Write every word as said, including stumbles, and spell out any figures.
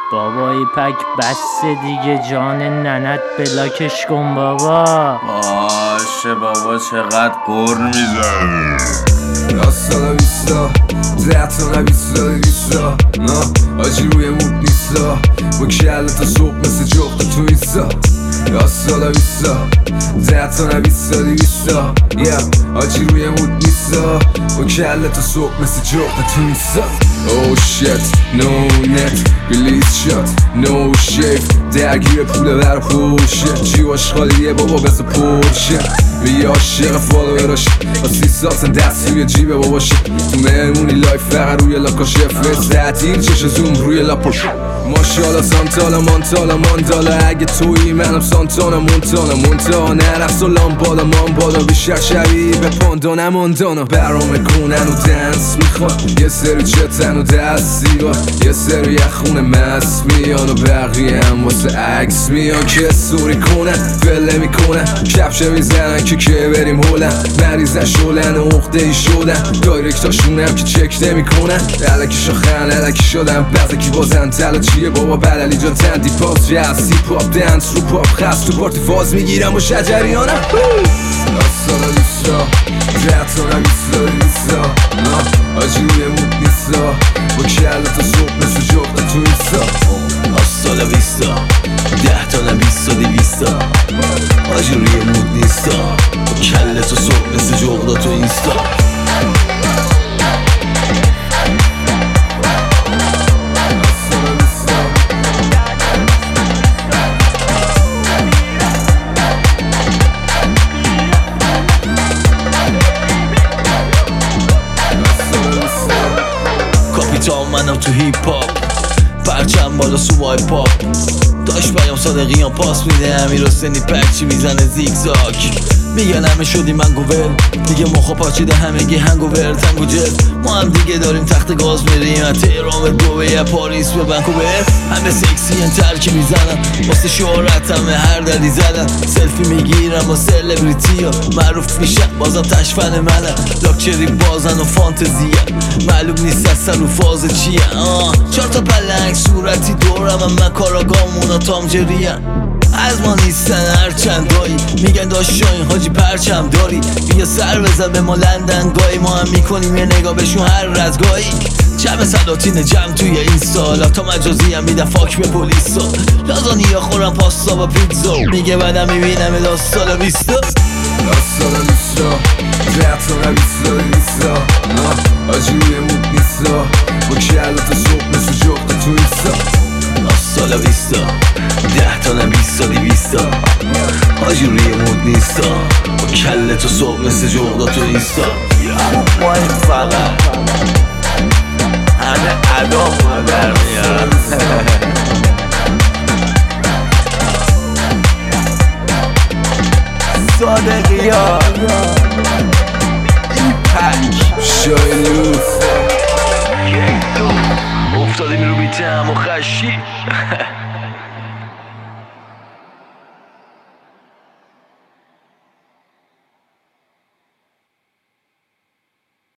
بابا ایپک بس دیگه، جان ننت بلاکش کن بابا. باشه بابا چقدر قر میزنی. راستالا بیستا ده تا نبیستا دیویستا نه آجی روی مود نیستا با کله تا صبح مثل جغد تو اینستا. راستالا بیستا ده تا نبیستا دیویستا yeah. آجی روی مود نیستا با کله تا صبح مثل جغد تو اینستا. Oh shit, no net, release shot, no shave. درگیر پوله بر پوشه جیواش خالیه بابا بس پوشه. بی عاشق فالووراش با سی سالتن دست روی جیبه باباشه. تو مهمونی لایف فقط روی لاکاشه فست تعطیل چش زوم روی لاپاشه. ماشاءالله سانتالا مانتالا ماندالا اگه تویی منم سانتانا مونتانا مونتانا نرقص و لامبادا مانبادا بیشتر شبیه به پاندانا ماندانا. برامه کنن و دنس میخوان یه سری چتن و دست سیگار، یه سری یخونه مست میان و بقیه هم واسه عکس میان که سوری کنن بله میکنن کفشه میزنن که که بریم هولن مریضن شولن و عقده ای شدن دایرکتاشون هم که چک نمیکنن علکی شاخن علکی شدن بعضی بازن تلا چیه بابا بللی جان تندی پاس جاز سی پاپ دنس رو پاپ خست تو پارتی فاز میگیرم و شجریانم. راستالا لیستا ده تا نبیستا لیستا نه آجی روی مود نیستا با کله تا صبح مثل جغد تو اینستا. راستالا ویستا ده تا نبیستا دیویستا آجی روی مود نیستا با کله تا صبح مثل جغد تو اینستا. کاپیتان منم تو هیپ هاپ پرچم بالا سوای پاپ داشت بیام صادقیان پاس میده امیر حسینی پرچی میزنه زیگزاگ میگن همه شدی منگوول دیگه مخا پاچیده همگی هنگوور تنگو جز ما هم دیگه داریم تخت گاز میریم از تهران به دوبه پاریس به ونکوور همه سکسی ان ترکی میزنن واسه شهرت همه هر دردی زدن سلفی میگیرم با سلبریتی ها معروف میشن بازم تشفن منن لاکچری بازن و فانتزیه معلوم نیست اصلا رو فاز چیه آه چهار تا پلنگ صورتی دورم هم من کاراگامونا تامجریه از ما نیستن هرچند دایی میگن داشت شاین حاجی پرچم داری بیا سر بزن به ما لندن گاهی ما هم میکنیم یه نگاه بهشون هر رزگاهی جمع سلاتین جمع توی این سالا تا مجازی هم میدن فاک به پولیسا لازانیا خورم پاستا با پیتزا میگه بعدم میبینم لاستالا بیستا. راستالا لیستا ده تا نبیستا لیستا نه آجی روی مود نیستا با کله تا صبح مثل جغد تو اینستا. راستالا ویستا ده تا نبیستا دیویستا آجی روی مود نیستا با کله تا صبح مثل جغدا تو اینستا. ما این فقط همه ادامو در میارن. صادقیان ایپک شاینوف افتادیم رو بیتم و خشی